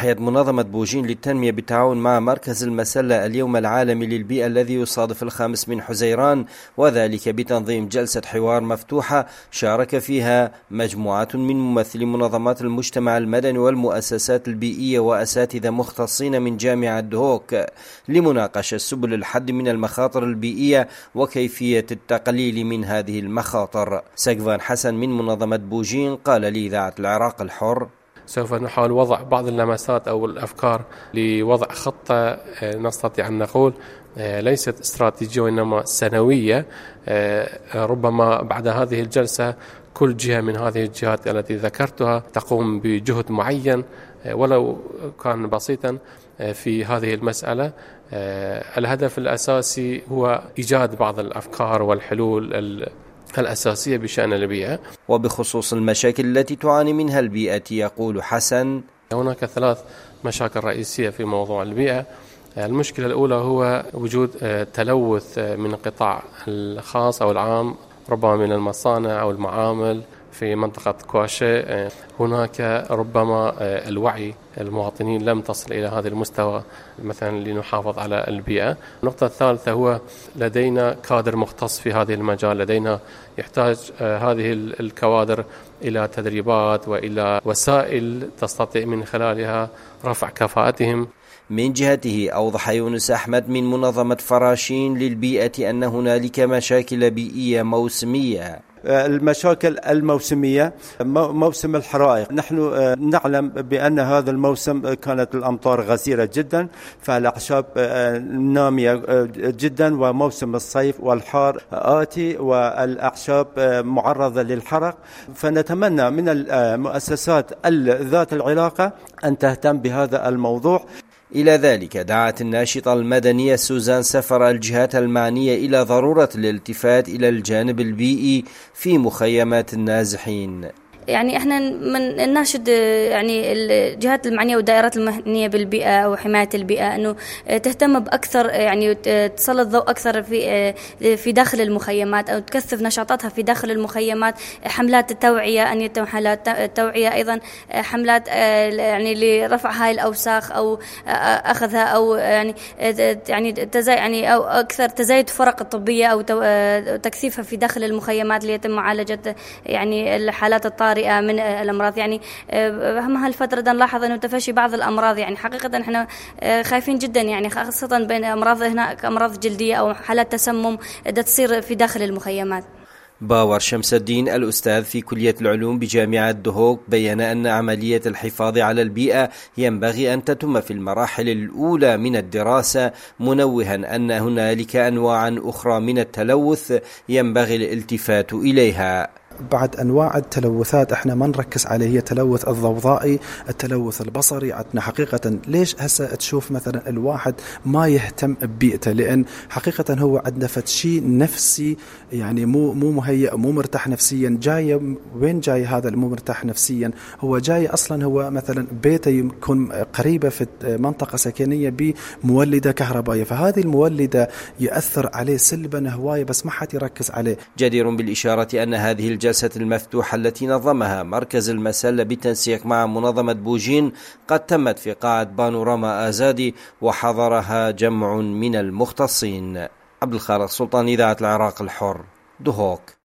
أحيت منظمة بوجين للتنمية بالتعاون مع مركز المسلة اليوم العالمي للبيئة الذي يصادف 5 من حزيران، وذلك بتنظيم جلسة حوار مفتوحة شارك فيها مجموعة من ممثلي منظمات المجتمع المدني والمؤسسات البيئية وأساتذة مختصين من جامعة دهوك لمناقشة سبل الحد من المخاطر البيئية وكيفية التقليل من هذه المخاطر. سقفان حسن من منظمة بوجين قال لإذاعة العراق الحر: سوف نحاول وضع بعض اللمسات أو الأفكار لوضع خطة نستطيع أن نقول ليست استراتيجية وإنما سنوية. ربما بعد هذه الجلسة كل جهة من هذه الجهات التي ذكرتها تقوم بجهد معين ولو كان بسيطا في هذه المسألة. الهدف الأساسي هو إيجاد بعض الأفكار والحلول الأساسية بشأن البيئة. وبخصوص المشاكل التي تعاني منها البيئة يقول حسن: هناك 3 مشاكل رئيسية في موضوع البيئة. المشكلة الأولى هو وجود تلوث من القطاع الخاص أو العام، ربما من المصانع أو المعامل في منطقة كواشي. هناك ربما الوعي المواطنين لم تصل إلى هذا المستوى مثلا لنحافظ على البيئة. النقطة الثالثة هو لدينا كادر مختص في هذه المجال، لدينا يحتاج هذه الكوادر إلى تدريبات وإلى وسائل تستطيع من خلالها رفع كفاءتهم. من جهته أوضح يونس أحمد من منظمة فراشين للبيئة أن هنالك مشاكل بيئية موسمية. المشاكل الموسمية، موسم الحرائق، نحن نعلم بأن هذا الموسم كانت الأمطار غزيرة جدا فالأعشاب نامية جدا، وموسم الصيف والحار آتي والأعشاب معرضة للحرق. فنتمنى من المؤسسات ذات العلاقة أن تهتم بهذا الموضوع. إلى ذلك دعت الناشطة المدنية سوزان سفر الجهات المعنية إلى ضرورة الالتفات إلى الجانب البيئي في مخيمات النازحين. يعني احنا من نناشد يعني الجهات المعنيه والدائرات المعنيه بالبيئه وحمايه البيئه انه تهتم باكثر، يعني تسلط ضوء اكثر في داخل المخيمات او تكثف نشاطاتها في داخل المخيمات. حملات التوعيه، ان يتم حملات التوعيه، ايضا حملات يعني لرفع هاي الاوساخ او اخذها او يعني او اكثر تزايد فرق الطبيه او تكثيفها في داخل المخيمات ليتم معالجه يعني الحالات الطارئة من الأمراض. يعني هم هالفترة نلاحظ أنه تفشي بعض الأمراض، يعني حقيقة احنا خايفين جدا، يعني خاصة بين أمراض هناك أمراض جلدية أو حالات تسمم تصير في داخل المخيمات. باور شمس الدين الأستاذ في كلية العلوم بجامعة دهوك بيّن أن عملية الحفاظ على البيئة ينبغي أن تتم في المراحل الأولى من الدراسة، منوها أن هنالك أنواعا أخرى من التلوث ينبغي الالتفات إليها. بعد أنواع التلوثات احنا ما نركز عليه هي التلوث الضوضائي، التلوث البصري. عندنا حقيقة ليش هسه تشوف مثلا الواحد ما يهتم ببيئته؟ لأن حقيقة هو عندنا شيء نفسي، يعني مو مهيئ، مو مرتاح نفسيا. جاي وين جاي هذا المو مرتاح نفسيا؟ هو جاي أصلا هو مثلا بيته يكون قريبة في منطقة سكنية بمولدة كهربائية، فهذه المولدة يأثر عليه سلبا هواية بس ما حد يركز عليه. جدير بالإشارة أن هذه الجلسة المفتوحة التي نظمها مركز المسلة بالتنسيق مع منظمة بوجين قد تمت في قاعة بانوراما آزادي وحضرها جمع من المختصين. عبد الخالق سلطان، إذاعة العراق الحر، دهوك.